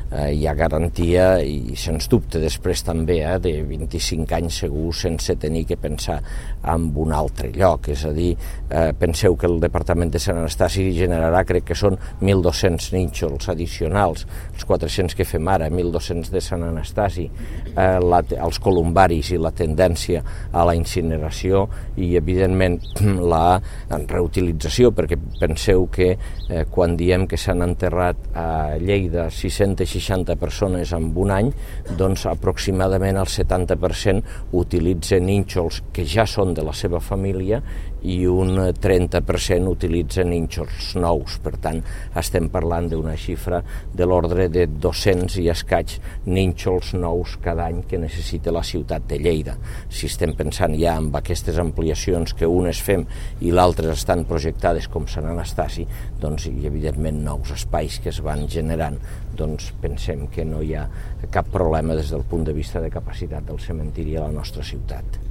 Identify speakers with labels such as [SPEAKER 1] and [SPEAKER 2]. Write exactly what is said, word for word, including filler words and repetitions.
[SPEAKER 1] eh, hi ha garantia i sens dubte després també eh, de vint-i-cinc anys segur sense tenir que pensar en un altre lloc. És a dir, eh, penseu que el Departament de Sant Anastasi generarà, crec que són mil dos-cents nínxols addicionals, els quatre-cents que fem ara, mil dos-cents de Sant Anastasi, eh, la, els columbaris i la tendència a la incineració i, evidentment, la reutilització, perquè penseu que eh, quan diem que s'han enterrat a Lleida sis-centes seixanta persones en un any, doncs aproximadament el setanta per cent utilitzen nínxols que ja són de la seva família i un trenta per cent utilitzen nínxols nous. Per tant, estem parlant d'una xifra de l'ordre de dos-cents i escaig nínxols nous cada any que necessita la ciutat de Lleida. Si estem pensant ja en aquestes ampliacions que unes fem i l'altres estan projectades com Sant Anastasi, doncs, i evidentment nous espais que es van generant, doncs pensem que no hi ha cap problema des del punt de vista de capacitat del cementiri a la nostra ciutat.